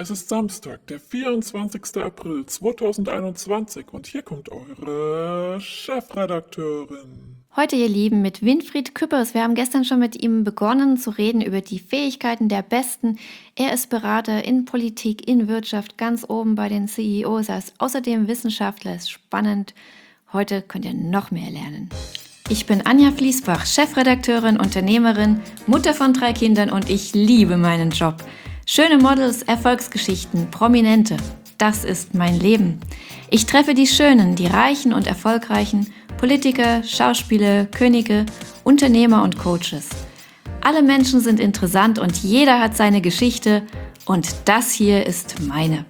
Es ist Samstag, der 24. April 2021 und hier kommt eure Chefredakteurin. Heute, ihr Lieben, mit Winfried Küppers. Wir haben gestern schon mit ihm begonnen zu reden über die Fähigkeiten der Besten. Er ist Berater in Politik, in Wirtschaft, ganz oben bei den CEOs. Er ist außerdem Wissenschaftler, ist spannend. Heute könnt ihr noch mehr lernen. Ich bin Anja Fließbach, Chefredakteurin, Unternehmerin, Mutter von 3 Kindern und ich liebe meinen Job. Schöne Models, Erfolgsgeschichten, Prominente. Das ist mein Leben. Ich treffe die Schönen, die Reichen und Erfolgreichen, Politiker, Schauspieler, Könige, Unternehmer und Coaches. Alle Menschen sind interessant und jeder hat seine Geschichte und das hier ist meine.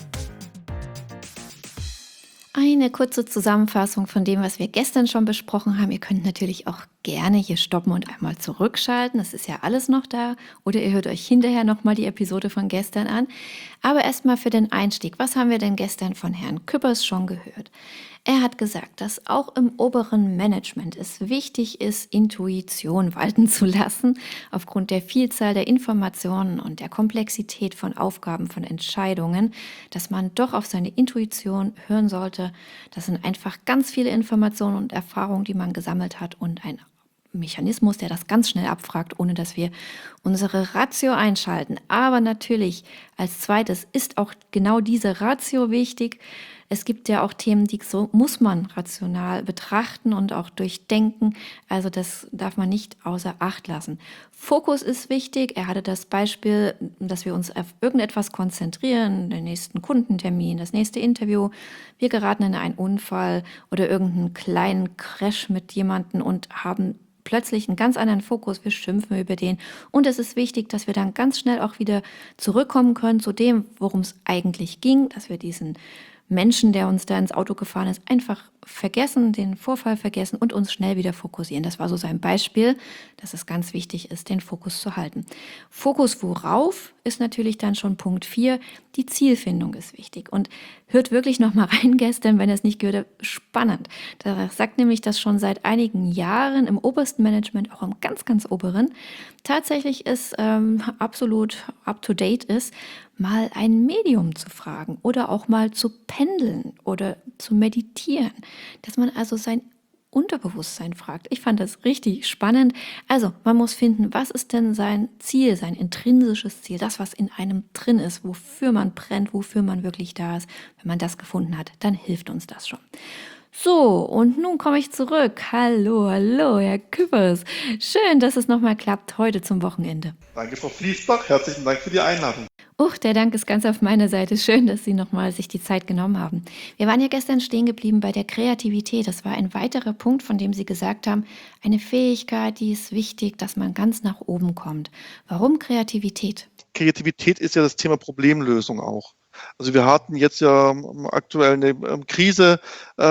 Eine kurze Zusammenfassung von dem, was wir gestern schon besprochen haben. Ihr könnt natürlich auch gerne hier stoppen und einmal zurückschalten. Das ist ja alles noch da. Oder ihr hört euch hinterher nochmal die Episode von gestern an. Aber erstmal für den Einstieg. Was haben wir denn gestern von Herrn Küppers schon gehört? Er hat gesagt, dass auch im oberen Management es wichtig ist, Intuition walten zu lassen, aufgrund der Vielzahl der Informationen und der Komplexität von Aufgaben, von Entscheidungen, dass man doch auf seine Intuition hören sollte. Das sind einfach ganz viele Informationen und Erfahrungen, die man gesammelt hat und ein Mechanismus, der das ganz schnell abfragt, ohne dass wir unsere Ratio einschalten. Aber natürlich als zweites ist auch genau diese Ratio wichtig. Es gibt ja auch Themen, die so muss man rational betrachten und auch durchdenken. Also das darf man nicht außer Acht lassen. Fokus ist wichtig. Er hatte das Beispiel, dass wir uns auf irgendetwas konzentrieren, den nächsten Kundentermin, das nächste Interview. Wir geraten in einen Unfall oder irgendeinen kleinen Crash mit jemandem und haben plötzlich einen ganz anderen Fokus, wir schimpfen über den und es ist wichtig, dass wir dann ganz schnell auch wieder zurückkommen können zu dem, worum es eigentlich ging, dass wir diesen Menschen, der uns da ins Auto gefahren ist, einfach vergessen, den Vorfall vergessen und uns schnell wieder fokussieren. Das war so sein Beispiel, dass es ganz wichtig ist, den Fokus zu halten. Fokus worauf ist natürlich dann schon Punkt 4. Die Zielfindung ist wichtig. Und hört wirklich noch mal rein gestern, wenn ihr es nicht gehört habt, spannend. Da sagt nämlich, dass schon seit einigen Jahren im obersten Management, auch im ganz, ganz oberen, tatsächlich ist absolut up-to-date ist, mal ein Medium zu fragen oder auch mal zu pendeln oder zu meditieren, dass man also sein Unterbewusstsein fragt. Ich fand das richtig spannend. Also man muss finden, was ist denn sein Ziel, sein intrinsisches Ziel, das, was in einem drin ist, wofür man brennt, wofür man wirklich da ist. Wenn man das gefunden hat, dann hilft uns das schon. So, und nun komme ich zurück. Hallo, Herr Küppers. Schön, dass es nochmal klappt heute zum Wochenende. Danke, Frau Fließbach. Herzlichen Dank für die Einladung. Der Dank ist ganz auf meiner Seite. Schön, dass Sie nochmal sich die Zeit genommen haben. Wir waren ja gestern stehen geblieben bei der Kreativität. Das war ein weiterer Punkt, von dem Sie gesagt haben, eine Fähigkeit, die ist wichtig, dass man ganz nach oben kommt. Warum Kreativität? Kreativität ist ja das Thema Problemlösung auch. Also wir hatten jetzt ja aktuell eine Krise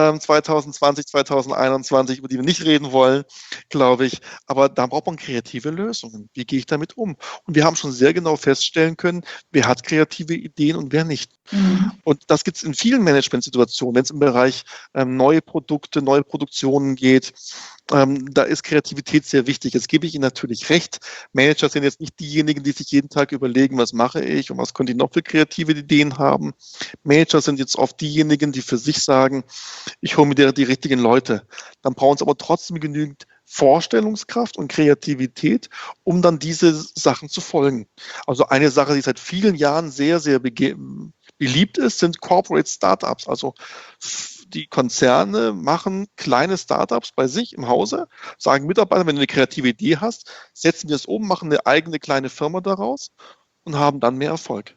2020, 2021, über die wir nicht reden wollen, glaube ich. Aber da braucht man kreative Lösungen. Wie gehe ich damit um? Und wir haben schon sehr genau feststellen können, wer hat kreative Ideen und wer nicht. Und das gibt es in vielen Managementsituationen, wenn es im Bereich neue Produkte, neue Produktionen geht. Da ist Kreativität sehr wichtig. Jetzt gebe ich Ihnen natürlich recht. Manager sind jetzt nicht diejenigen, die sich jeden Tag überlegen, was mache ich und was könnte ich noch für kreative Ideen haben. Manager sind jetzt oft diejenigen, die für sich sagen, ich hole mir die richtigen Leute. Dann brauchen sie aber trotzdem genügend Vorstellungskraft und Kreativität, um dann diese Sachen zu folgen. Also eine Sache, die seit vielen Jahren sehr, sehr beliebt ist, sind Corporate Startups. Also die Konzerne machen kleine Startups bei sich im Hause, sagen Mitarbeitern, wenn du eine kreative Idee hast, setzen wir es um, machen eine eigene kleine Firma daraus und haben dann mehr Erfolg.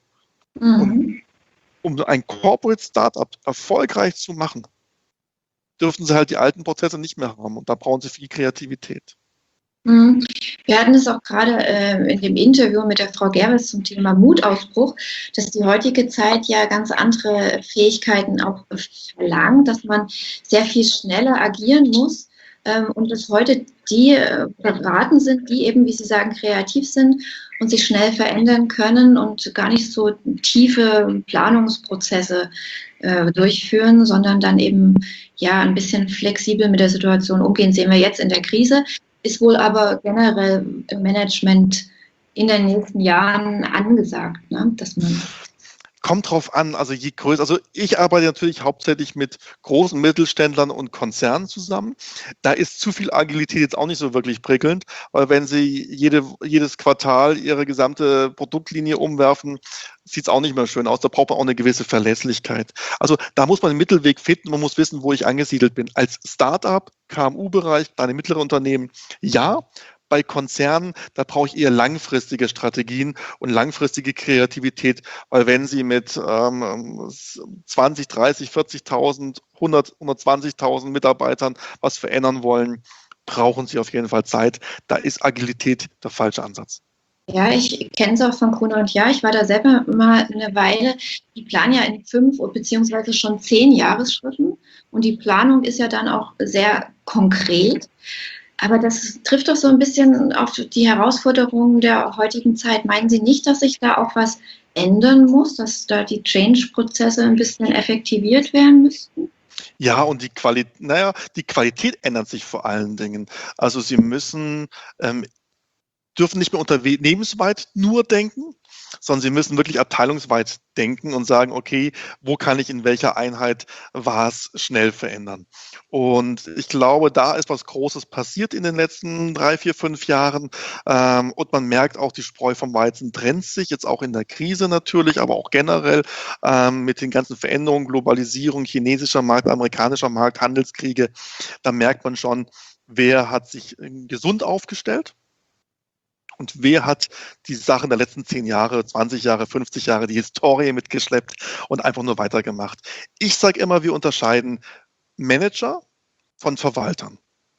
Und um ein Corporate Startup erfolgreich zu machen, dürften sie halt die alten Prozesse nicht mehr haben und da brauchen sie viel Kreativität. Wir hatten es auch gerade in dem Interview mit der Frau Gerbes zum Thema Mutausbruch, dass die heutige Zeit ja ganz andere Fähigkeiten auch verlangt, dass man sehr viel schneller agieren muss und dass heute die beraten sind, die eben, wie Sie sagen, kreativ sind und sich schnell verändern können und gar nicht so tiefe Planungsprozesse durchführen, sondern dann eben ja ein bisschen flexibel mit der Situation umgehen. Sehen wir jetzt in der Krise. Ist wohl aber generell im Management in den nächsten Jahren angesagt, ne? Dass man kommt drauf an, also je größer, also ich arbeite natürlich hauptsächlich mit großen Mittelständlern und Konzernen zusammen. Da ist zu viel Agilität jetzt auch nicht so wirklich prickelnd, weil wenn Sie jedes Quartal Ihre gesamte Produktlinie umwerfen, sieht es auch nicht mehr schön aus. Da braucht man auch eine gewisse Verlässlichkeit. Also da muss man einen Mittelweg finden. Man muss wissen, wo ich angesiedelt bin. Als Startup, KMU-Bereich, kleine mittlere Unternehmen, ja. Bei Konzernen, da brauche ich eher langfristige Strategien und langfristige Kreativität, weil wenn Sie mit 20, 30, 40.000, 100, 120.000 Mitarbeitern was verändern wollen, brauchen Sie auf jeden Fall Zeit. Da ist Agilität der falsche Ansatz. Ja, ich kenne es auch von Gruner & Jahr. Ich war da selber mal eine Weile. Die planen ja in 5 beziehungsweise schon 10 Jahresschritten. Und die Planung ist ja dann auch sehr konkret. Aber das trifft doch so ein bisschen auf die Herausforderungen der heutigen Zeit. Meinen Sie nicht, dass sich da auch was ändern muss, dass da die Change-Prozesse ein bisschen effektiviert werden müssten? Ja, und die Qualität ändert sich vor allen Dingen. Also Sie dürfen nicht mehr unternehmensweit nur denken, sondern Sie müssen wirklich abteilungsweit denken und sagen, okay, wo kann ich in welcher Einheit was schnell verändern? Und ich glaube, da ist was Großes passiert in den letzten 3, 4, 5 Jahren. Und man merkt auch, die Spreu vom Weizen trennt sich, jetzt auch in der Krise natürlich, aber auch generell mit den ganzen Veränderungen, Globalisierung, chinesischer Markt, amerikanischer Markt, Handelskriege. Da merkt man schon, wer hat sich gesund aufgestellt. Und wer hat die Sachen der letzten 10 Jahre, 20 Jahre, 50 Jahre, die Historie mitgeschleppt und einfach nur weitergemacht? Ich sage immer, wir unterscheiden Manager von Verwaltern.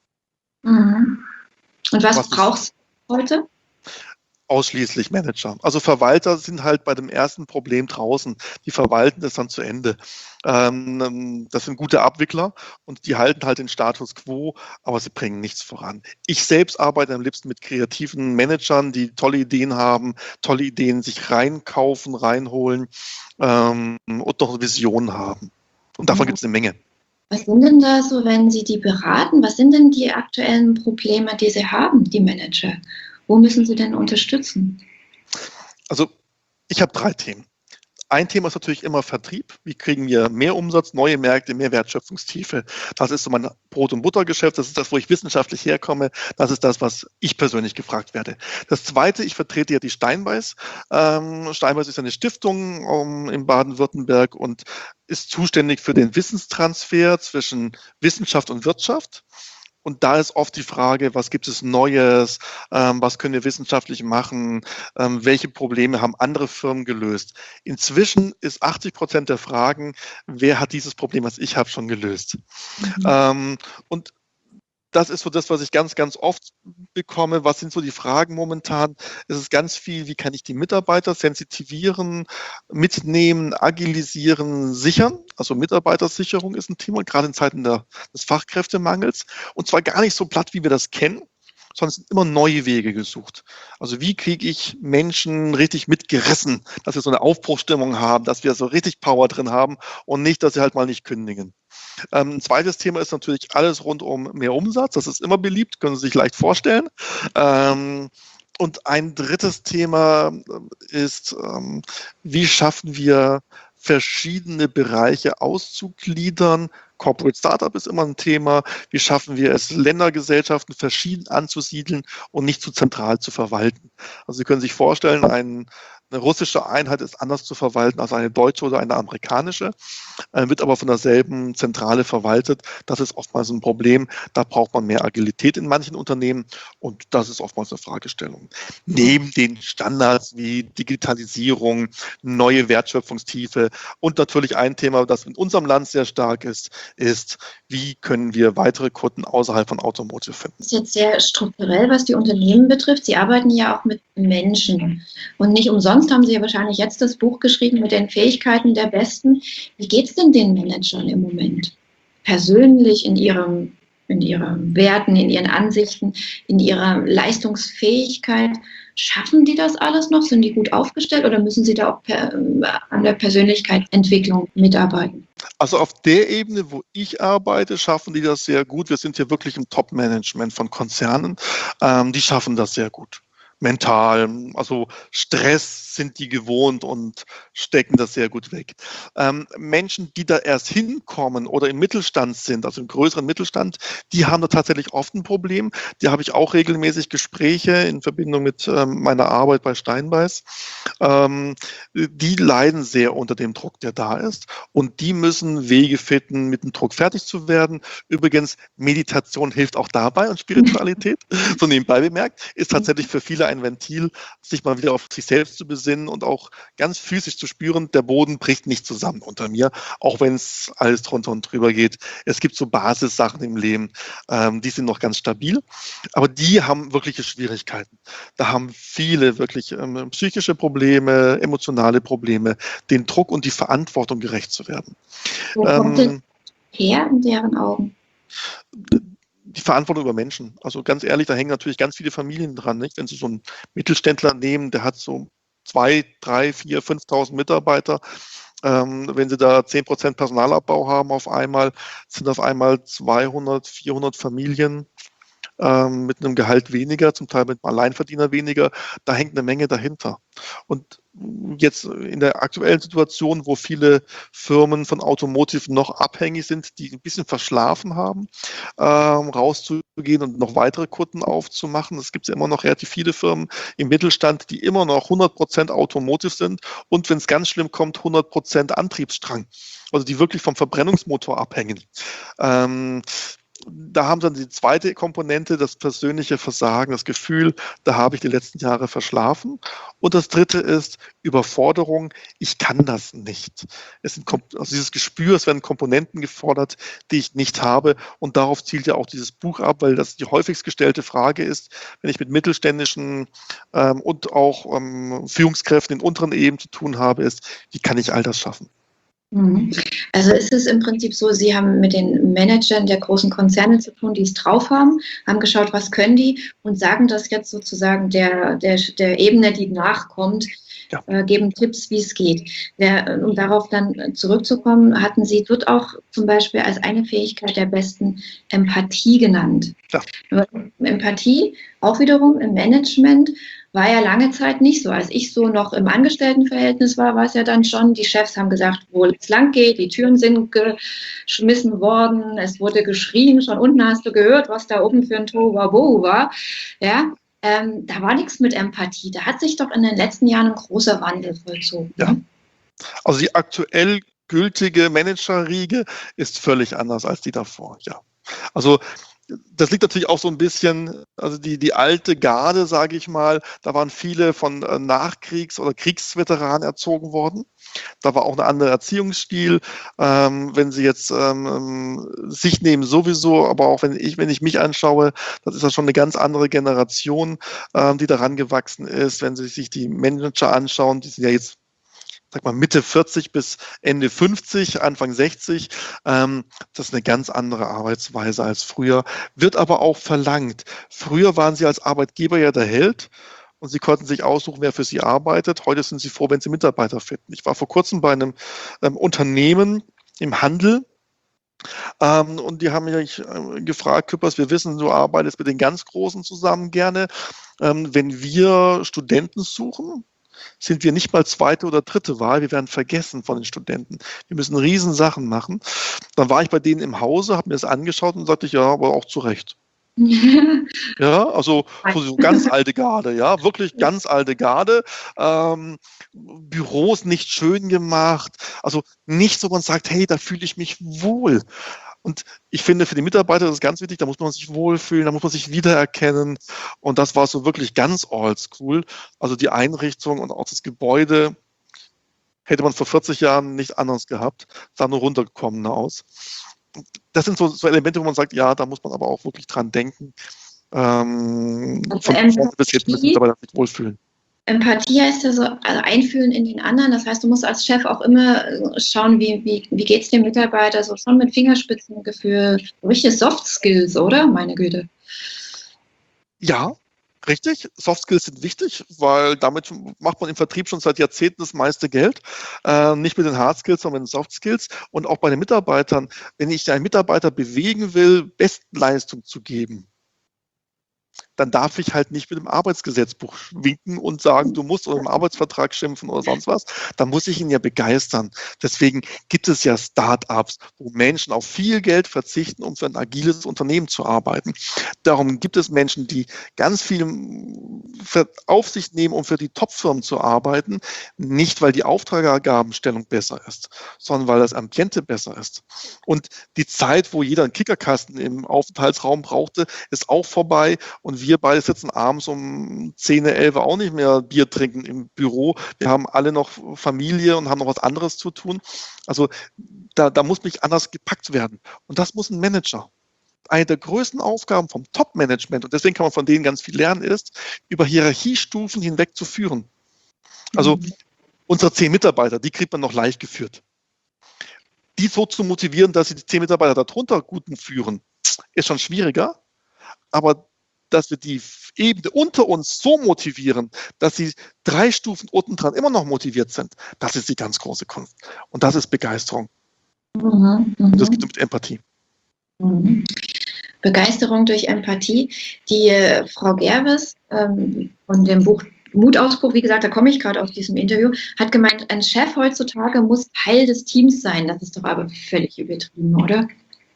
Mhm. Und was braucht es heute? Ausschließlich Manager. Also Verwalter sind halt bei dem ersten Problem draußen. Die verwalten das dann zu Ende. Das sind gute Abwickler und die halten halt den Status quo, aber sie bringen nichts voran. Ich selbst arbeite am liebsten mit kreativen Managern, die tolle Ideen haben, tolle Ideen sich reinkaufen, reinholen und noch Visionen haben. Und davon gibt es eine Menge. Was sind denn da so, wenn Sie die beraten? Was sind denn die aktuellen Probleme, die Sie haben, die Manager? Wo müssen Sie denn unterstützen? Also ich habe 3 Themen. Ein Thema ist natürlich immer Vertrieb. Wie kriegen wir mehr Umsatz, neue Märkte, mehr Wertschöpfungstiefe? Das ist so mein Brot- und Buttergeschäft. Das ist das, wo ich wissenschaftlich herkomme. Das ist das, was ich persönlich gefragt werde. Das Zweite, ich vertrete ja die Steinbeis. Steinbeis ist eine Stiftung in Baden-Württemberg und ist zuständig für den Wissenstransfer zwischen Wissenschaft und Wirtschaft. Und da ist oft die Frage, was gibt es Neues, was können wir wissenschaftlich machen, welche Probleme haben andere Firmen gelöst. Inzwischen ist 80% der Fragen, wer hat dieses Problem, was ich habe, schon gelöst. Und das ist so das, was ich ganz, ganz oft bekomme. Was sind so die Fragen momentan? Es ist ganz viel, wie kann ich die Mitarbeiter sensitivieren, mitnehmen, agilisieren, sichern? Also Mitarbeitersicherung ist ein Thema, gerade in Zeiten des Fachkräftemangels. Und zwar gar nicht so platt, wie wir das kennen, sondern es sind immer neue Wege gesucht. Also wie kriege ich Menschen richtig mitgerissen, dass wir so eine Aufbruchsstimmung haben, dass wir so richtig Power drin haben und nicht, dass sie halt mal nicht kündigen. Ein zweites Thema ist natürlich alles rund um mehr Umsatz. Das ist immer beliebt, können Sie sich leicht vorstellen. Und ein drittes Thema ist, wie schaffen wir verschiedene Bereiche auszugliedern. Corporate Startup ist immer ein Thema. Wie schaffen wir es, Ländergesellschaften verschieden anzusiedeln und nicht zu zentral zu verwalten? Also Sie können sich vorstellen, eine russische Einheit ist anders zu verwalten als eine deutsche oder eine amerikanische, wird aber von derselben Zentrale verwaltet. Das ist oftmals ein Problem. Da braucht man mehr Agilität in manchen Unternehmen und das ist oftmals eine Fragestellung. Neben den Standards wie Digitalisierung, neue Wertschöpfungstiefe und natürlich ein Thema, das in unserem Land sehr stark ist, wie können wir weitere Kunden außerhalb von Automotive finden. Das ist jetzt sehr strukturell, was die Unternehmen betrifft. Sie arbeiten ja auch mit Menschen und nicht umsonst haben Sie ja wahrscheinlich jetzt das Buch geschrieben mit den Fähigkeiten der Besten. Wie geht es denn den Managern im Moment? Persönlich in ihren Werten, in ihren Ansichten, in ihrer Leistungsfähigkeit. Schaffen die das alles noch? Sind die gut aufgestellt oder müssen sie da auch an der Persönlichkeitsentwicklung mitarbeiten? Also auf der Ebene, wo ich arbeite, schaffen die das sehr gut. Wir sind hier wirklich im Top-Management von Konzernen. Die schaffen das sehr gut. mental. Also Stress sind die gewohnt und stecken das sehr gut weg. Menschen, die da erst hinkommen oder im Mittelstand sind, also im größeren Mittelstand, die haben da tatsächlich oft ein Problem. Die habe ich auch regelmäßig Gespräche in Verbindung mit meiner Arbeit bei Steinbeiß. Die leiden sehr unter dem Druck, der da ist. Und die müssen Wege finden, mit dem Druck fertig zu werden. Übrigens, Meditation hilft auch dabei und Spiritualität, so nebenbei bemerkt, ist tatsächlich für viele ein Ventil, sich mal wieder auf sich selbst zu besinnen und auch ganz physisch zu spüren, der Boden bricht nicht zusammen unter mir, auch wenn es alles drunter und drüber geht. Es gibt so Basissachen im Leben, die sind noch ganz stabil, aber die haben wirkliche Schwierigkeiten. Da haben viele wirklich psychische Probleme, emotionale Probleme, den Druck und die Verantwortung gerecht zu werden. Wo kommt es her in deren Augen? Die Verantwortung über Menschen. Also ganz ehrlich, da hängen natürlich ganz viele Familien dran. Nicht? Wenn Sie so einen Mittelständler nehmen, der hat so 2, 3, 4, 5.000 Mitarbeiter. Wenn Sie da 10% Personalabbau haben auf einmal, sind auf einmal 200, 400 Familien mit einem Gehalt weniger, zum Teil mit einem Alleinverdiener weniger. Da hängt eine Menge dahinter. Und jetzt in der aktuellen Situation, wo viele Firmen von Automotive noch abhängig sind, die ein bisschen verschlafen haben, rauszugehen und noch weitere Kunden aufzumachen. Es gibt ja immer noch relativ viele Firmen im Mittelstand, die immer noch 100% Automotive sind und wenn es ganz schlimm kommt, 100% Antriebsstrang. Also die wirklich vom Verbrennungsmotor abhängen. Da haben sie dann die zweite Komponente, das persönliche Versagen, das Gefühl, da habe ich die letzten Jahre verschlafen. Und das dritte ist Überforderung, ich kann das nicht. Also dieses Gespür, es werden Komponenten gefordert, die ich nicht habe. Und darauf zielt ja auch dieses Buch ab, weil das die häufigst gestellte Frage ist, wenn ich mit mittelständischen und auch Führungskräften in unteren Ebenen zu tun habe, ist, wie kann ich all das schaffen? Also ist es im Prinzip so, Sie haben mit den Managern der großen Konzerne zu tun, die es drauf haben geschaut, was können die und sagen das jetzt sozusagen der Ebene, die nachkommt, geben Tipps, wie es geht. Um darauf dann zurückzukommen, hatten Sie dort auch zum Beispiel als eine Fähigkeit der besten Empathie genannt. Ja. Nur Empathie, auch wiederum im Management, war ja lange Zeit nicht so. Als ich so noch im Angestelltenverhältnis war, war es ja dann schon, die Chefs haben gesagt, wo es lang geht, die Türen sind geschmissen worden, es wurde geschrien, schon unten hast du gehört, was da oben für ein Tohuwabohu war. Ja, da war nichts mit Empathie. Da hat sich doch in den letzten Jahren ein großer Wandel vollzogen. Ja. Also die aktuell gültige Managerriege ist völlig anders als die davor, ja. Also das liegt natürlich auch so ein bisschen, also die alte Garde, sage ich mal, da waren viele von Nachkriegs- oder Kriegsveteranen erzogen worden. Da war auch ein anderer Erziehungsstil. Wenn Sie jetzt sich nehmen sowieso, aber auch wenn ich mich anschaue, das ist ja schon eine ganz andere Generation, die daran gewachsen ist. Wenn Sie sich die Manager anschauen, die sind ja jetzt sag mal Mitte 40 bis Ende 50, Anfang 60, das ist eine ganz andere Arbeitsweise als früher, wird aber auch verlangt. Früher waren Sie als Arbeitgeber ja der Held und Sie konnten sich aussuchen, wer für Sie arbeitet. Heute sind Sie froh, wenn Sie Mitarbeiter finden. Ich war vor kurzem bei einem Unternehmen im Handel, und die haben mich gefragt, Küppers, wir wissen, du arbeitest mit den ganz Großen zusammen gerne. Wenn wir Studenten suchen, sind wir nicht mal zweite oder dritte Wahl, wir werden vergessen von den Studenten. Wir müssen Riesensachen machen. Dann war ich bei denen im Hause, habe mir das angeschaut und sagte, ja, aber auch zu Recht. Ja, also so ganz alte Garde, ja, wirklich ganz alte Garde. Büros nicht schön gemacht, also nichts, wo man sagt, hey, da fühle ich mich wohl. Und ich finde, für die Mitarbeiter ist es ganz wichtig, da muss man sich wohlfühlen, da muss man sich wiedererkennen. Und das war so wirklich ganz oldschool. Also die Einrichtung und auch das Gebäude hätte man vor 40 Jahren nicht anders gehabt, sah nur runtergekommen aus. Das sind so Elemente, wo man sagt, ja, da muss man aber auch wirklich dran denken. Von vorne bis jetzt müssen Mitarbeiter sich wohlfühlen. Empathie heißt ja so, also einfühlen in den anderen. Das heißt, du musst als Chef auch immer schauen, wie geht es dem Mitarbeiter, so schon mit Fingerspitzengefühl, richtige Soft Skills, oder? Meine Güte. Ja, richtig. Soft Skills sind wichtig, weil damit macht man im Vertrieb schon seit Jahrzehnten das meiste Geld. Nicht mit den Hard Skills, sondern mit den Soft Skills. Und auch bei den Mitarbeitern, wenn ich einen Mitarbeiter bewegen will, Bestleistung zu geben, dann darf ich halt nicht mit dem Arbeitsgesetzbuch winken und sagen, du musst oder im Arbeitsvertrag schimpfen oder sonst was. Da muss ich ihn ja begeistern. Deswegen gibt es ja Start-ups, wo Menschen auf viel Geld verzichten, um für ein agiles Unternehmen zu arbeiten. Darum gibt es Menschen, die ganz viel auf sich nehmen, um für die Top-Firmen zu arbeiten, nicht weil die Auftragsgabenstellung besser ist, sondern weil das Ambiente besser ist. Und die Zeit, wo jeder einen Kickerkasten im Aufenthaltsraum brauchte, ist auch vorbei und wir beide sitzen abends um 10, 11 auch nicht mehr Bier trinken im Büro. Wir haben alle noch Familie und haben noch was anderes zu tun. Also da muss mich anders gepackt werden. Und das muss ein Manager. Eine der größten Aufgaben vom Top-Management, und deswegen kann man von denen ganz viel lernen, ist, über Hierarchiestufen hinweg zu führen. Also unsere 10 Mitarbeiter, die kriegt man noch leicht geführt. Die so zu motivieren, dass sie die 10 Mitarbeiter darunter gut führen, ist schon schwieriger. Aber dass wir die Ebene unter uns so motivieren, dass sie 3 Stufen unten dran immer noch motiviert sind, das ist die ganz große Kunst. Und das ist Begeisterung. Und das geht mit Empathie. Begeisterung durch Empathie. Die Frau Gerwes von dem Buch Mutausbruch, wie gesagt, da komme ich gerade aus diesem Interview, hat gemeint, ein Chef heutzutage muss Teil des Teams sein. Das ist doch aber völlig übertrieben, oder?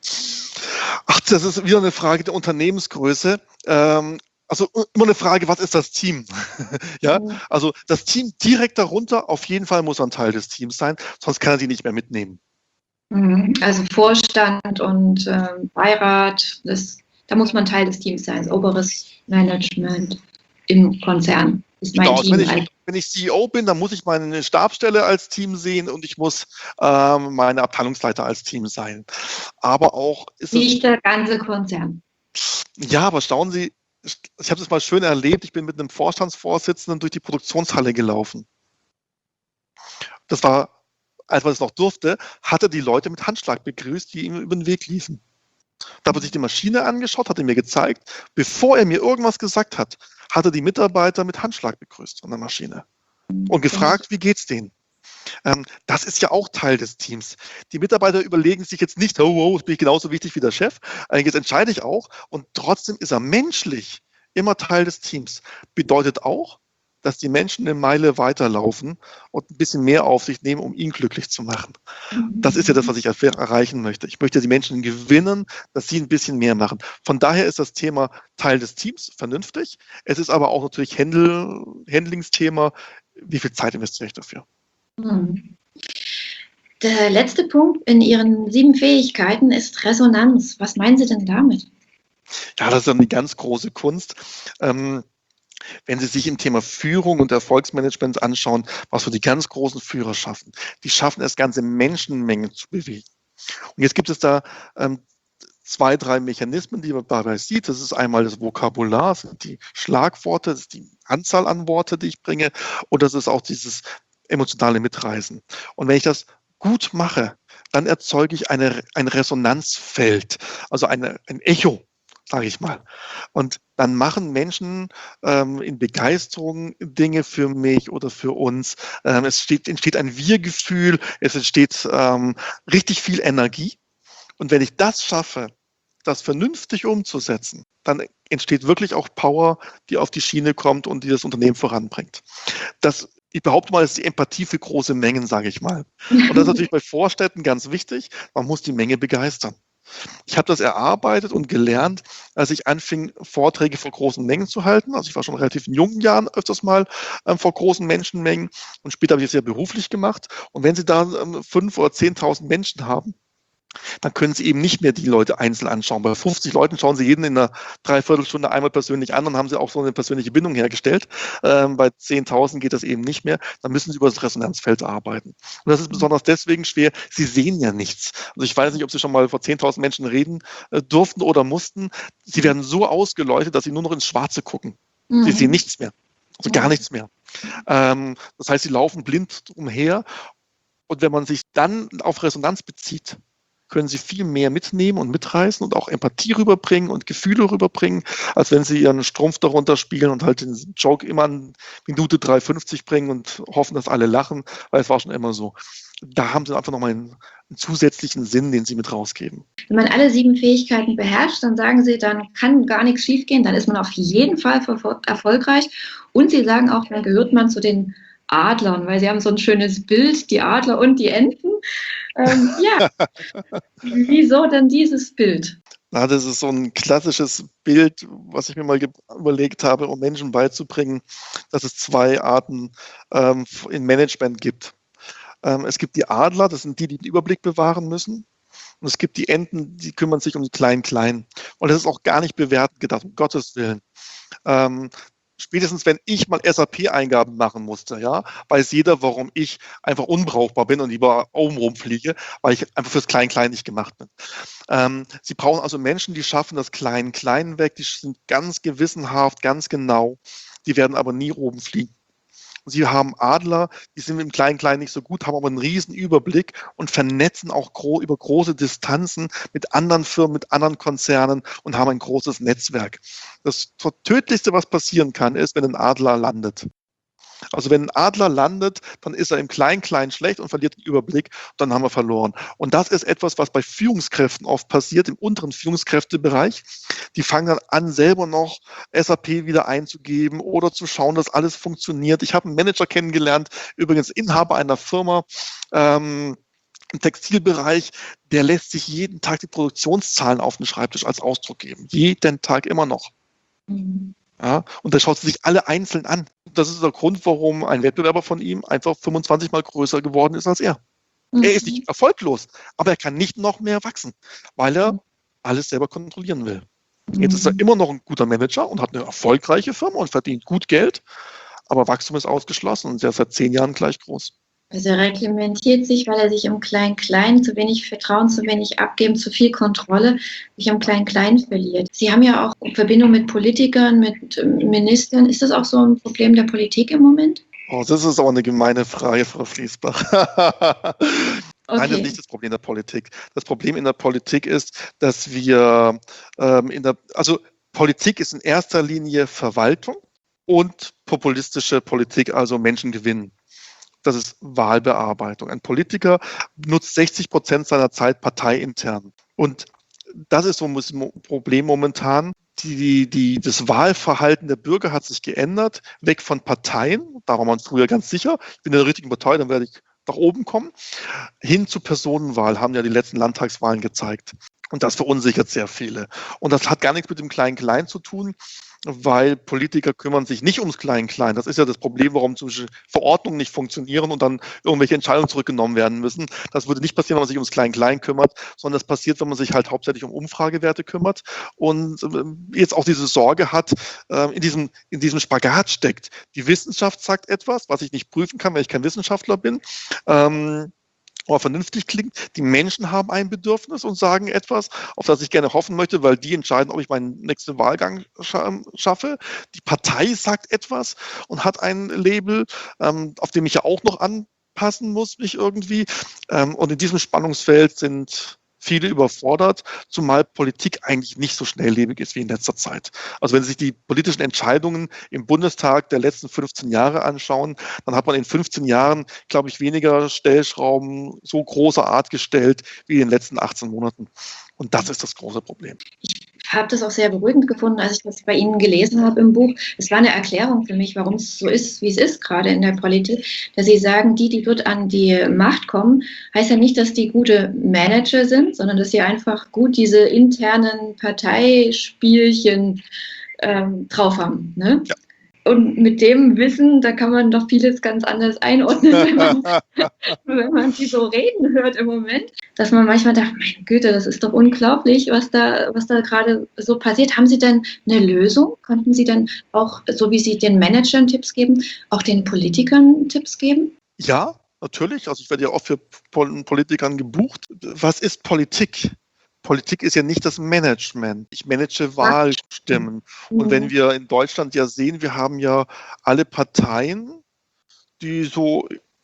Ach, das ist wieder eine Frage der Unternehmensgröße. Also immer eine Frage, was ist das Team? Ja, also das Team direkt darunter, auf jeden Fall muss ein Teil des Teams sein, sonst kann er die nicht mehr mitnehmen. Also Vorstand und Beirat, da muss man Teil des Teams sein, oberes Management im Konzern. Ist mein Genau, Team. wenn ich CEO bin, dann muss ich meine Stabsstelle als Team sehen und ich muss meine Abteilungsleiter als Team sein. Aber auch ist nicht der ganze Konzern. Ja, aber schauen Sie, ich habe das mal schön erlebt, ich bin mit einem Vorstandsvorsitzenden durch die Produktionshalle gelaufen. Das war, als man es noch durfte, hatte die Leute mit Handschlag begrüßt, die ihm über den Weg liefen. Da hat er sich die Maschine angeschaut, hat er mir gezeigt, bevor er mir irgendwas gesagt hat, hat er die Mitarbeiter mit Handschlag begrüßt an der Maschine und gefragt, wie geht's denen? Das ist ja auch Teil des Teams. Die Mitarbeiter überlegen sich jetzt nicht, oh, bin ich genauso wichtig wie der Chef, jetzt entscheide ich auch und trotzdem ist er menschlich immer Teil des Teams. Bedeutet auch, dass die Menschen eine Meile weiterlaufen und ein bisschen mehr auf sich nehmen, um ihn glücklich zu machen. Das ist ja das, was ich erreichen möchte. Ich möchte die Menschen gewinnen, dass sie ein bisschen mehr machen. Von daher ist das Thema Teil des Teams vernünftig. Es ist aber auch natürlich Handlingsthema. Wie viel Zeit investiere ich dafür? Der letzte Punkt in Ihren 7 Fähigkeiten ist Resonanz. Was meinen Sie denn damit? Ja, das ist eine ganz große Kunst. Wenn Sie sich im Thema Führung und Erfolgsmanagement anschauen, was so die ganz großen Führer schaffen, die schaffen es, ganze Menschenmengen zu bewegen. Und jetzt gibt es da 2, 3 Mechanismen, die man dabei sieht. Das ist einmal das Vokabular, das sind die Schlagworte, das ist die Anzahl an Worte, die ich bringe, und das ist auch dieses emotionale Mitreißen. Und wenn ich das gut mache, dann erzeuge ich ein Resonanzfeld, also ein Echo, sage ich mal. Und dann machen Menschen in Begeisterung Dinge für mich oder für uns. Es entsteht ein Wir-Gefühl, es entsteht richtig viel Energie. Und wenn ich das schaffe, das vernünftig umzusetzen, dann entsteht wirklich auch Power, die auf die Schiene kommt und die das Unternehmen voranbringt. Ich behaupte mal, das ist die Empathie für große Mengen, sage ich mal. Und das ist natürlich bei Vorstädten ganz wichtig. Man muss die Menge begeistern. Ich habe das erarbeitet und gelernt, als ich anfing, Vorträge vor großen Mengen zu halten. Also ich war schon relativ in jungen Jahren öfters mal vor großen Menschenmengen und später habe ich es ja beruflich gemacht. Und wenn Sie da 5.000 oder 10.000 Menschen haben, dann können Sie eben nicht mehr die Leute einzeln anschauen. Bei 50 Leuten schauen Sie jeden in einer Dreiviertelstunde einmal persönlich an und haben Sie auch so eine persönliche Bindung hergestellt. Bei 10.000 geht das eben nicht mehr. Dann müssen Sie über das Resonanzfeld arbeiten. Und das ist besonders deswegen schwer. Sie sehen ja nichts. Also ich weiß nicht, ob Sie schon mal vor 10.000 Menschen reden durften oder mussten. Sie werden so ausgeleuchtet, dass Sie nur noch ins Schwarze gucken. Sie sehen nichts mehr. Also gar nichts mehr. Das heißt, Sie laufen blind umher. Und wenn man sich dann auf Resonanz bezieht, können Sie viel mehr mitnehmen und mitreißen und auch Empathie rüberbringen und Gefühle rüberbringen, als wenn Sie Ihren Strumpf darunter spielen und halt den Joke immer an Minute 3,50 bringen und hoffen, dass alle lachen, weil es war schon immer so. Da haben sie einfach nochmal einen zusätzlichen Sinn, den sie mit rausgeben. Wenn man alle 7 Fähigkeiten beherrscht, dann sagen sie, dann kann gar nichts schiefgehen, dann ist man auf jeden Fall erfolgreich. Und sie sagen auch, dann gehört man zu den Adlern, weil sie haben so ein schönes Bild, die Adler und die Enten. Ja, wieso denn dieses Bild? Na, das ist so ein klassisches Bild, was ich mir mal überlegt habe, um Menschen beizubringen, dass es 2 Arten in Management gibt. Es gibt die Adler, das sind die, die den Überblick bewahren müssen. Und es gibt die Enten, die kümmern sich um die Kleinen. Und das ist auch gar nicht bewertend gedacht, um Gottes Willen. Spätestens wenn ich mal SAP-Eingaben machen musste, ja, weiß jeder, warum ich einfach unbrauchbar bin und lieber oben rumfliege, weil ich einfach fürs Klein-Klein nicht gemacht bin. Sie brauchen also Menschen, die schaffen das Klein-Klein weg, die sind ganz gewissenhaft, ganz genau, die werden aber nie oben fliegen. Sie haben Adler, die sind im Klein-Klein nicht so gut, haben aber einen riesen Überblick und vernetzen auch über große Distanzen mit anderen Firmen, mit anderen Konzernen und haben ein großes Netzwerk. Das Tödlichste, was passieren kann, ist, wenn ein Adler landet. Also wenn ein Adler landet, dann ist er im Klein-Klein schlecht und verliert den Überblick, dann haben wir verloren. Und das ist etwas, was bei Führungskräften oft passiert, im unteren Führungskräftebereich. Die fangen dann an, selber noch SAP wieder einzugeben oder zu schauen, dass alles funktioniert. Ich habe einen Manager kennengelernt, übrigens Inhaber einer Firma, im Textilbereich, der lässt sich jeden Tag die Produktionszahlen auf den Schreibtisch als Ausdruck geben. Jeden Tag immer noch. Ja, und der schaut sich alle einzeln an. Das ist der Grund, warum ein Wettbewerber von ihm einfach 25 Mal größer geworden ist als er. Er ist nicht erfolglos, aber er kann nicht noch mehr wachsen, weil er alles selber kontrollieren will. Jetzt ist er immer noch ein guter Manager und hat eine erfolgreiche Firma und verdient gut Geld, aber Wachstum ist ausgeschlossen und er ist seit 10 Jahren gleich groß. Also er reglementiert sich, weil er sich im Klein-Klein zu wenig Vertrauen, zu wenig Abgeben, zu viel Kontrolle sich im Klein-Klein verliert. Sie haben ja auch Verbindung mit Politikern, mit Ministern. Ist das auch so ein Problem der Politik im Moment? Oh, das ist aber eine gemeine Frage, Frau Fließbach. Nein, das ist nicht das Problem der Politik. Das Problem in der Politik ist, dass wir also Politik ist in erster Linie Verwaltung und populistische Politik, also Menschen gewinnen. Das ist Wahlbearbeitung. Ein Politiker nutzt 60% seiner Zeit parteiintern. Und das ist so ein Problem momentan. Das Wahlverhalten der Bürger hat sich geändert, weg von Parteien, da war man früher ganz sicher, ich bin in der richtigen Partei, dann werde ich nach oben kommen, hin zu Personenwahl, haben ja die letzten Landtagswahlen gezeigt. Und das verunsichert sehr viele. Und das hat gar nichts mit dem Klein-Klein zu tun, weil Politiker kümmern sich nicht ums Klein-Klein. Das ist ja das Problem, warum zum Beispiel Verordnungen nicht funktionieren und dann irgendwelche Entscheidungen zurückgenommen werden müssen. Das würde nicht passieren, wenn man sich ums Klein-Klein kümmert, sondern das passiert, wenn man sich halt hauptsächlich um Umfragewerte kümmert und jetzt auch diese Sorge hat, in diesem Spagat steckt. Die Wissenschaft sagt etwas, was ich nicht prüfen kann, weil ich kein Wissenschaftler bin. Aber vernünftig klingt. Die Menschen haben ein Bedürfnis und sagen etwas, auf das ich gerne hoffen möchte, weil die entscheiden, ob ich meinen nächsten Wahlgang schaffe. Die Partei sagt etwas und hat ein Label, auf dem ich ja auch noch anpassen muss, mich irgendwie. Und in diesem Spannungsfeld sind viele überfordert, zumal Politik eigentlich nicht so schnelllebig ist wie in letzter Zeit. Also wenn Sie sich die politischen Entscheidungen im Bundestag der letzten 15 Jahre anschauen, dann hat man in 15 Jahren, glaube ich, weniger Stellschrauben so großer Art gestellt wie in den letzten 18 Monaten. Und das ist das große Problem. Ich habe das auch sehr beruhigend gefunden, als ich das bei Ihnen gelesen habe im Buch. Es war eine Erklärung für mich, warum es so ist, wie es ist, gerade in der Politik. Dass Sie sagen, die wird an die Macht kommen, heißt ja nicht, dass die gute Manager sind, sondern dass sie einfach gut diese internen Parteispielchen drauf haben. Ne? Ja. Und mit dem Wissen, da kann man doch vieles ganz anders einordnen, wenn man sie so reden hört im Moment, dass man manchmal dachte, meine Güte, das ist doch unglaublich, was da gerade so passiert. Haben Sie denn eine Lösung? Konnten Sie denn auch, so wie Sie den Managern Tipps geben, auch den Politikern Tipps geben? Ja, natürlich. Also ich werde ja oft für Politikern gebucht. Was ist Politik? Politik ist ja nicht das Management. Ich manage Wahlstimmen. Und wenn wir in Deutschland ja sehen, wir haben ja alle Parteien, die so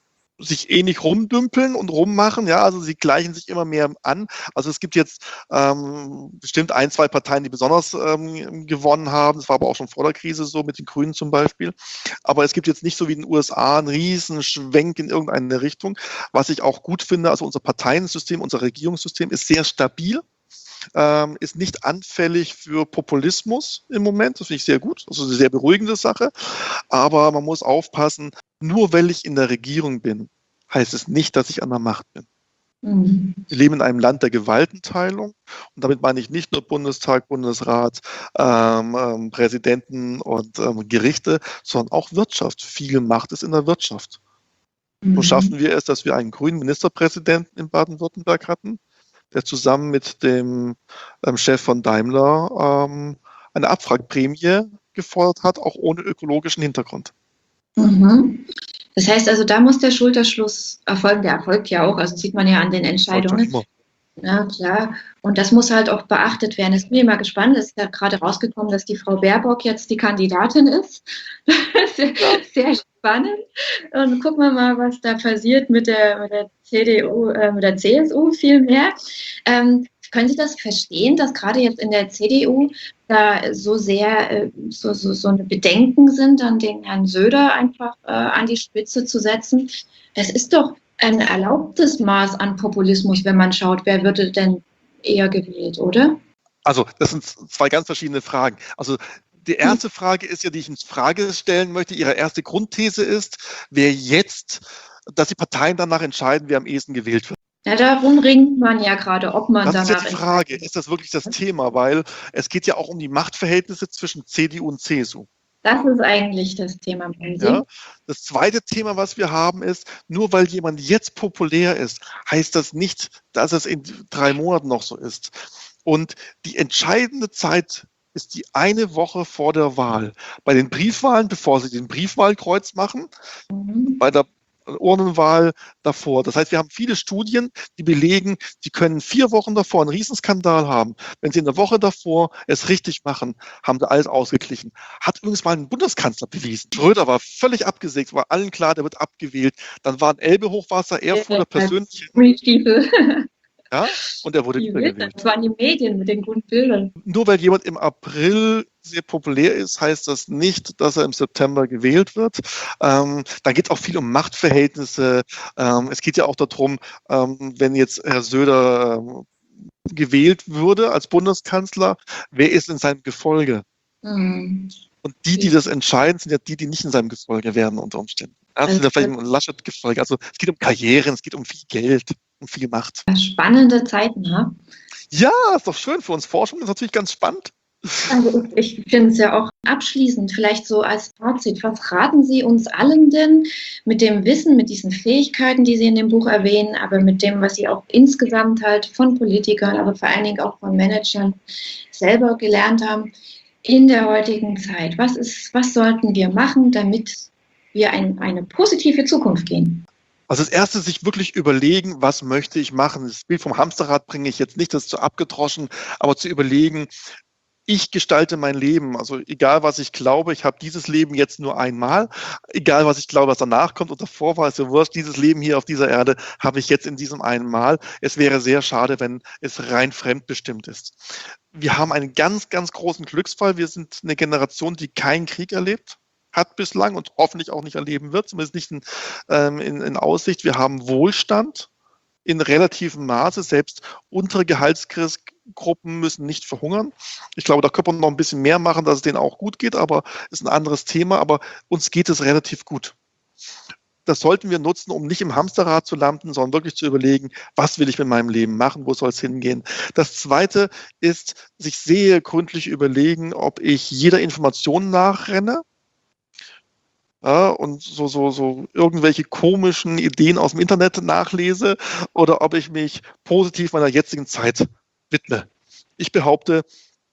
sich ähnlich rumdümpeln und rummachen, ja, also sie gleichen sich immer mehr an. Also es gibt jetzt bestimmt 1, 2 Parteien, die besonders gewonnen haben. Das war aber auch schon vor der Krise so, mit den Grünen zum Beispiel. Aber es gibt jetzt nicht so wie in den USA einen riesen Schwenk in irgendeine Richtung. Was ich auch gut finde, also unser Parteiensystem, unser Regierungssystem ist sehr stabil. Ist nicht anfällig für Populismus im Moment. Das finde ich sehr gut. Das ist eine sehr beruhigende Sache. Aber man muss aufpassen, nur weil ich in der Regierung bin, heißt es nicht, dass ich an der Macht bin. Wir leben in einem Land der Gewaltenteilung. Und damit meine ich nicht nur Bundestag, Bundesrat, Präsidenten und Gerichte, sondern auch Wirtschaft. Viel Macht ist in der Wirtschaft. So schaffen wir es, dass wir einen grünen Ministerpräsidenten in Baden-Württemberg hatten, der zusammen mit dem Chef von Daimler eine Abwrackprämie gefordert hat, auch ohne ökologischen Hintergrund. Das heißt also, da muss der Schulterschluss erfolgen. Der erfolgt ja auch, also sieht man ja an den Entscheidungen. Ja, klar. Und das muss halt auch beachtet werden. Es bin ich mal gespannt. Es ist ja gerade rausgekommen, dass die Frau Baerbock jetzt die Kandidatin ist. sehr, sehr spannend. Und gucken wir mal, was da passiert mit der CDU, mit der CSU vielmehr. Können Sie das verstehen, dass gerade jetzt in der CDU da so sehr so eine Bedenken sind, dann den Herrn Söder einfach an die Spitze zu setzen? Es ist doch ein erlaubtes Maß an Populismus, wenn man schaut, wer würde denn eher gewählt, oder? Also das sind 2 ganz verschiedene Fragen. Also die erste Frage ist ja, die ich in Frage stellen möchte. Ihre erste Grundthese ist, dass die Parteien danach entscheiden, wer am ehesten gewählt wird. Ja, darum ringt man ja gerade, ob man danach... Das ist ja die Frage. Ist das wirklich das Thema? Weil es geht ja auch um die Machtverhältnisse zwischen CDU und CSU. Das ist eigentlich das Thema. Ja. Das zweite Thema, was wir haben, ist, nur weil jemand jetzt populär ist, heißt das nicht, dass es in 3 Monaten noch so ist. Und die entscheidende Zeit ist die eine Woche vor der Wahl. Bei den Briefwahlen, bevor Sie den Briefwahlkreuz machen, bei der Urnenwahl davor. Das heißt, wir haben viele Studien, die belegen, Sie können 4 Wochen davor einen Riesenskandal haben. Wenn Sie in der Woche davor es richtig machen, haben Sie alles ausgeglichen. Hat übrigens mal ein Bundeskanzler bewiesen. Schröder war völlig abgesägt, war allen klar, der wird abgewählt. Dann war ein Elbe-Hochwasser, Erfurter persönlich. Ja, und er wurde wiedergewählt. Das waren die Medien mit den guten Bildern. Nur weil jemand im April sehr populär ist, heißt das nicht, dass er im September gewählt wird. Da geht es auch viel um Machtverhältnisse. Es geht ja auch darum, wenn jetzt Herr Söder gewählt würde als Bundeskanzler, wer ist in seinem Gefolge? Und die das entscheiden, sind ja die nicht in seinem Gefolge werden unter Umständen. Das sind ja vielleicht ein Laschet-Gefolge. Also es geht um Karrieren, es geht um viel Geld und viel Macht. Spannende Zeiten, ne? Ja, ist doch schön für uns. Forschung ist natürlich ganz spannend. Also ich finde es ja auch abschließend, vielleicht so als Fazit, was raten Sie uns allen denn mit dem Wissen, mit diesen Fähigkeiten, die Sie in dem Buch erwähnen, aber mit dem, was Sie auch insgesamt halt von Politikern, aber vor allen Dingen auch von Managern selber gelernt haben, in der heutigen Zeit? Was sollten wir machen, damit wir eine positive Zukunft gehen? Also das Erste, sich wirklich überlegen, was möchte ich machen. Das Bild vom Hamsterrad bringe ich jetzt nicht, das ist zu abgedroschen, aber zu überlegen, ich gestalte mein Leben. Also egal, was ich glaube, ich habe dieses Leben jetzt nur einmal. Egal, was ich glaube, was danach kommt und davor war, ist ja wurscht. Dieses Leben hier auf dieser Erde habe ich jetzt in diesem einen Mal. Es wäre sehr schade, wenn es rein fremdbestimmt ist. Wir haben einen ganz, ganz großen Glücksfall. Wir sind eine Generation, die keinen Krieg erlebt hat bislang und hoffentlich auch nicht erleben wird, zumindest nicht in Aussicht. Wir haben Wohlstand in relativem Maße. Selbst untere Gehaltsgruppen müssen nicht verhungern. Ich glaube, da könnte man noch ein bisschen mehr machen, dass es denen auch gut geht, aber ist ein anderes Thema. Aber uns geht es relativ gut. Das sollten wir nutzen, um nicht im Hamsterrad zu landen, sondern wirklich zu überlegen, was will ich mit meinem Leben machen, wo soll es hingehen. Das Zweite ist, sich sehr gründlich überlegen, ob ich jeder Information nachrenne. Ja, und so irgendwelche komischen Ideen aus dem Internet nachlese oder ob ich mich positiv meiner jetzigen Zeit widme. Ich behaupte,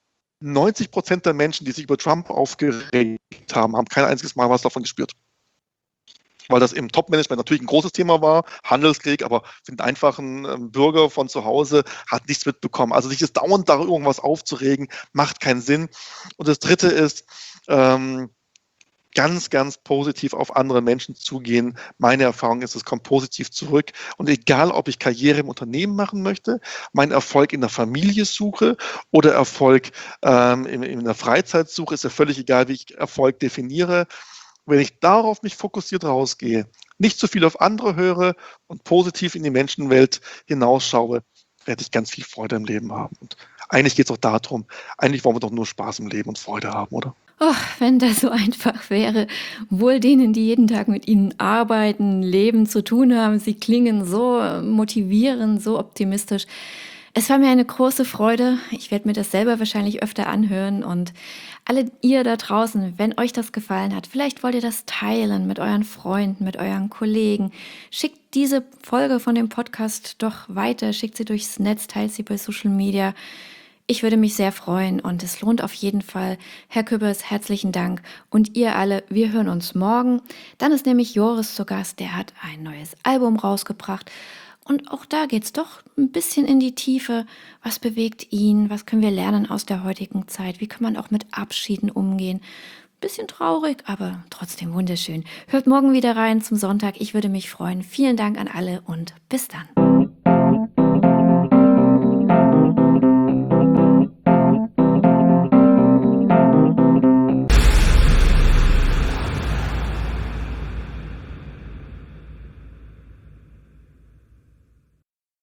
90% der Menschen, die sich über Trump aufgeregt haben, haben kein einziges Mal was davon gespürt. Weil das im Top-Management natürlich ein großes Thema war, Handelskrieg, aber für den einfachen Bürger von zu Hause hat nichts mitbekommen. Also sich das dauernd da irgendwas aufzuregen, macht keinen Sinn. Und das Dritte ist, ganz, ganz positiv auf andere Menschen zugehen. Meine Erfahrung ist, es kommt positiv zurück. Und egal, ob ich Karriere im Unternehmen machen möchte, meinen Erfolg in der Familie suche oder Erfolg in der Freizeit suche, ist ja völlig egal, wie ich Erfolg definiere. Wenn ich darauf mich fokussiert rausgehe, nicht zu viel auf andere höre und positiv in die Menschenwelt hinausschaue, werde ich ganz viel Freude im Leben haben. Und eigentlich geht es auch darum, eigentlich wollen wir doch nur Spaß im Leben und Freude haben, oder? Oh, wenn das so einfach wäre. Wohl denen, die jeden Tag mit Ihnen arbeiten, Leben zu tun haben. Sie klingen so motivierend, so optimistisch. Es war mir eine große Freude. Ich werde mir das selber wahrscheinlich öfter anhören. Und alle ihr da draußen, wenn euch das gefallen hat, vielleicht wollt ihr das teilen mit euren Freunden, mit euren Kollegen. Schickt diese Folge von dem Podcast doch weiter. Schickt sie durchs Netz, teilt sie bei Social Media. Ich würde mich sehr freuen und es lohnt auf jeden Fall. Herr Küppers, herzlichen Dank. Und ihr alle, wir hören uns morgen. Dann ist nämlich Joris zu Gast, der hat ein neues Album rausgebracht. Und auch da geht's doch ein bisschen in die Tiefe. Was bewegt ihn? Was können wir lernen aus der heutigen Zeit? Wie kann man auch mit Abschieden umgehen? Bisschen traurig, aber trotzdem wunderschön. Hört morgen wieder rein zum Sonntag. Ich würde mich freuen. Vielen Dank an alle und bis dann.